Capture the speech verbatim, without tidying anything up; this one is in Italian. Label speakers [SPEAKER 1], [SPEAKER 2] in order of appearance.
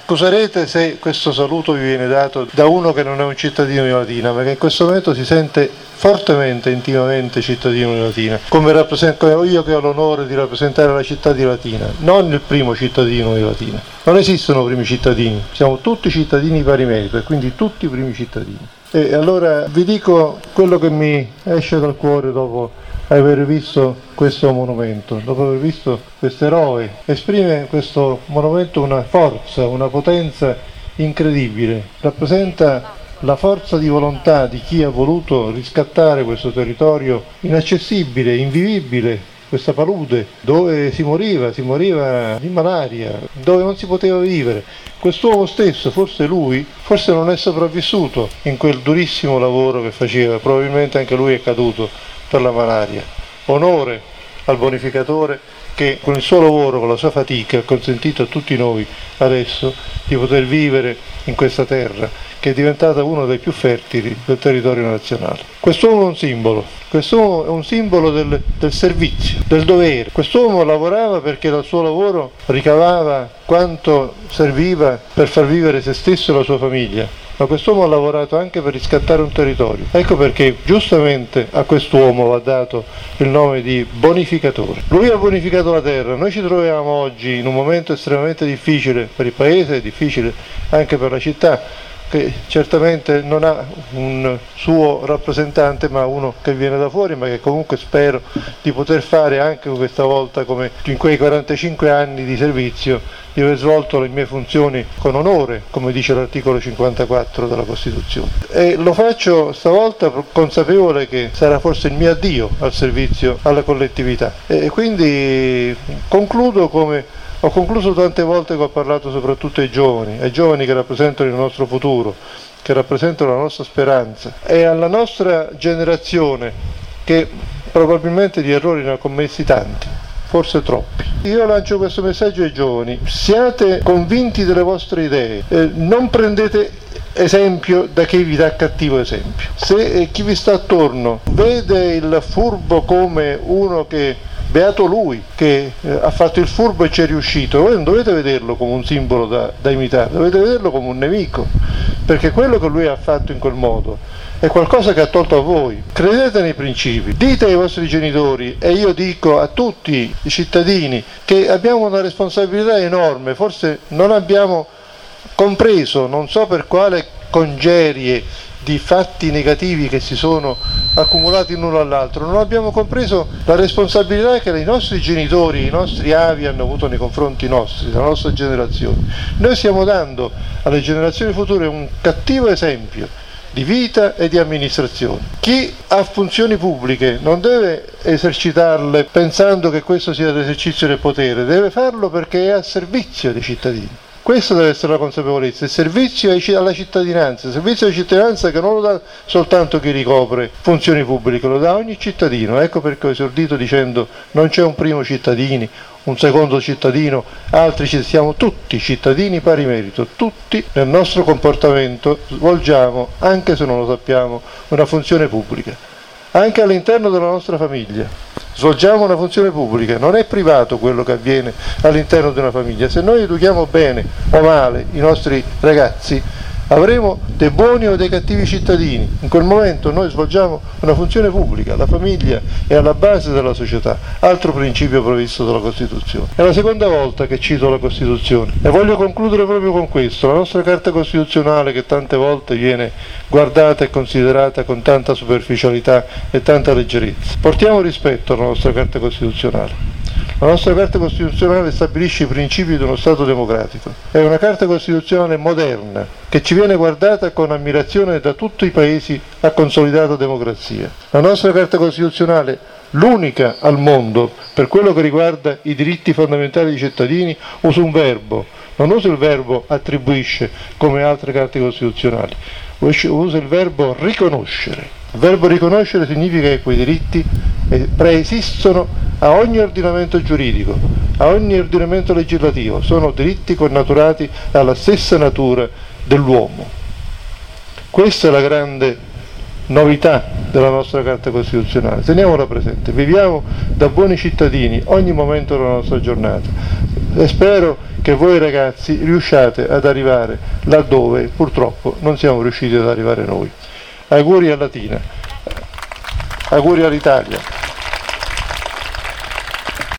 [SPEAKER 1] Scuserete se questo saluto vi viene dato da uno che non è un cittadino di Latina, ma che in questo momento si sente fortemente, intimamente cittadino di Latina, come, rappresent- come io che ho l'onore di rappresentare la città di Latina, non il primo cittadino di Latina. Non esistono primi cittadini, siamo tutti cittadini pari merito e quindi tutti primi cittadini. E allora vi dico quello che mi esce dal cuore dopo aver visto questo monumento, dopo aver visto questo eroe. Esprime questo monumento una forza, una potenza incredibile, rappresenta la forza di volontà di chi ha voluto riscattare questo territorio inaccessibile, invivibile, questa palude dove si moriva, si moriva di malaria, dove non si poteva vivere. Quest'uomo stesso, forse lui, forse non è sopravvissuto in quel durissimo lavoro che faceva, probabilmente anche lui è caduto per la malaria. Onore al bonificatore che con il suo lavoro, con la sua fatica, ha consentito a tutti noi adesso di poter vivere in questa terra che è diventata uno dei più fertili del territorio nazionale. Quest'uomo è un simbolo, quest'uomo è un simbolo del, del servizio, del dovere. Quest'uomo lavorava perché dal suo lavoro ricavava quanto serviva per far vivere se stesso e la sua famiglia, ma quest'uomo ha lavorato anche per riscattare un territorio. Ecco perché giustamente a quest'uomo va dato il nome di bonificatore. Lui ha bonificato la terra, noi ci troviamo oggi in un momento estremamente difficile per il paese, difficile anche per la città, che certamente non ha un suo rappresentante ma uno che viene da fuori, ma che comunque spero di poter fare anche questa volta, come in quei quarantacinque anni di servizio, di aver svolto le mie funzioni con onore, come dice l'articolo cinquantaquattro della Costituzione. E lo faccio stavolta consapevole che sarà forse il mio addio al servizio alla collettività. E quindi concludo come ho concluso tante volte che ho parlato soprattutto ai giovani, ai giovani che rappresentano il nostro futuro, che rappresentano la nostra speranza, e alla nostra generazione che probabilmente di errori ne ha commessi tanti, forse troppi. Io lancio questo messaggio ai giovani: siate convinti delle vostre idee, eh, non prendete esempio da chi vi dà cattivo esempio. Se eh, chi vi sta attorno vede il furbo come uno che beato lui che eh, ha fatto il furbo e ci è riuscito, voi non dovete vederlo come un simbolo da, da imitare, dovete vederlo come un nemico, perché quello che lui ha fatto in quel modo è qualcosa che ha tolto a voi. Credete nei principi, dite ai vostri genitori, e io dico a tutti i cittadini che abbiamo una responsabilità enorme, forse non abbiamo compreso, non so per quale congerie di fatti negativi che si sono accumulati l'uno all'altro, non abbiamo compreso la responsabilità che i nostri genitori, i nostri avi hanno avuto nei confronti nostri, della nostra generazione. Noi stiamo dando alle generazioni future un cattivo esempio di vita e di amministrazione. Chi ha funzioni pubbliche non deve esercitarle pensando che questo sia l'esercizio del potere, deve farlo perché è a servizio dei cittadini. Questa deve essere la consapevolezza, il servizio alla cittadinanza, il servizio alla cittadinanza che non lo dà soltanto chi ricopre funzioni pubbliche, lo dà ogni cittadino. Ecco perché ho esordito dicendo: non c'è un primo cittadino, un secondo cittadino, altri ci siamo tutti cittadini pari merito, tutti nel nostro comportamento svolgiamo, anche se non lo sappiamo, una funzione pubblica. Anche all'interno della nostra famiglia svolgiamo una funzione pubblica, non è privato quello che avviene all'interno di una famiglia. Se noi educhiamo bene o male i nostri ragazzi, avremo dei buoni o dei cattivi cittadini. In quel momento noi svolgiamo una funzione pubblica, la famiglia è alla base della società, altro principio previsto dalla Costituzione. È la seconda volta che cito la Costituzione e voglio concludere proprio con questo: la nostra Carta Costituzionale, che tante volte viene guardata e considerata con tanta superficialità e tanta leggerezza. Portiamo rispetto alla nostra Carta Costituzionale. La nostra Carta Costituzionale stabilisce i principi di uno Stato democratico. È una Carta Costituzionale moderna che ci viene guardata con ammirazione da tutti i paesi a consolidata democrazia. La nostra Carta Costituzionale, l'unica al mondo per quello che riguarda i diritti fondamentali dei cittadini, usa un verbo, non usa il verbo attribuisce come altre carte costituzionali, usa il verbo riconoscere. Il verbo riconoscere significa che quei diritti preesistono a ogni ordinamento giuridico, a ogni ordinamento legislativo, sono diritti connaturati alla stessa natura dell'uomo. Questa è la grande novità della nostra Carta Costituzionale, teniamola presente, viviamo da buoni cittadini ogni momento della nostra giornata. e spero che voi ragazzi riusciate ad arrivare laddove purtroppo non siamo riusciti ad arrivare noi. Auguri a Latina, auguri all'Italia.